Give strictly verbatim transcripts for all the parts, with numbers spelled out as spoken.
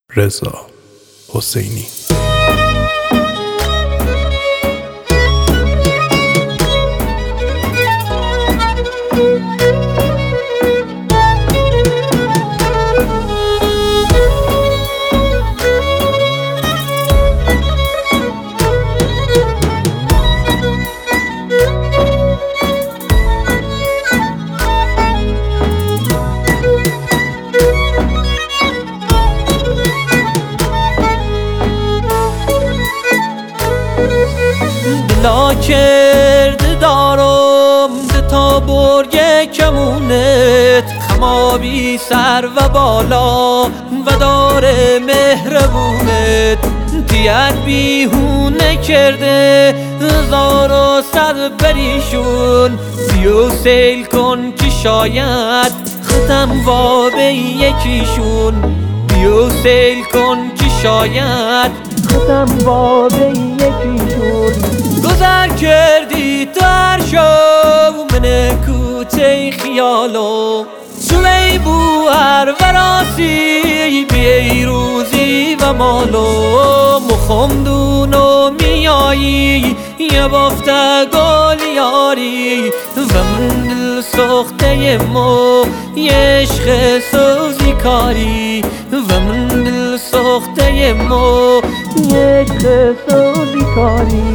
رضا حسینی. دلا کرده دارم ده تا برگ کمونت، خمابی سر و بالا و داره مهربونت. دیت بیهونه کرده هزار و صد بریشون، بیو سیل کن که شاید ختم وا به یکیشون. بیو سیل کن که شاید ختم وا به یکیشون. گذر کردی تر شو من کوچه خیالو، شوی بو هر وراسی بیروزی و مالو. مخمدونو میایی یه بافته گل یاری، و من دل سخته مو یه عشق سوزی کاری. و من دل سخته مو یه عشق سوزی کاری.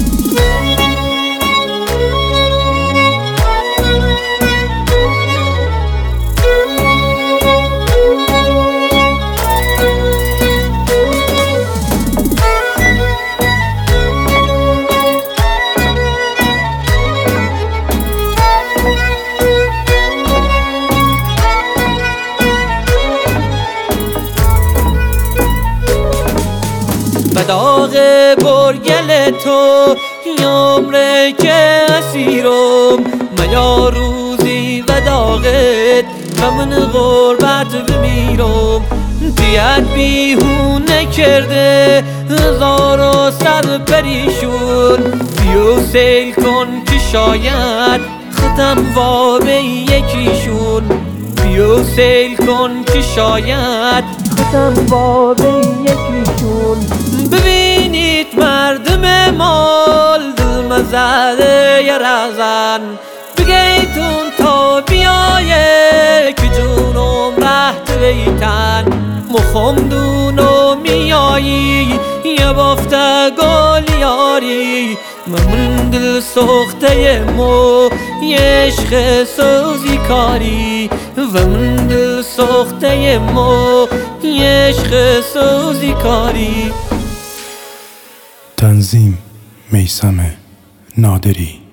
و داغ برگل تو یامره که اسیرم، من یا روزی و داغت و من غربت بمیرم. دیت بیهونه کرده هزار و صد پریشون، بیو سیل کن که شاید ختم وا به یکیشون. بیو سیل کن که شاید ختم وا به یکیشون. ببینید مردم مال دل مزده ی رزن، بگیتون تا بیایه که جونم رهت بیتن. مخمدونو میایی یه بافته گل یاری، من دل سخته مو یه عشق سوزی کاری. و من دل سخته مو یه عشق سوزی کاری. تنظیم میثم نادری.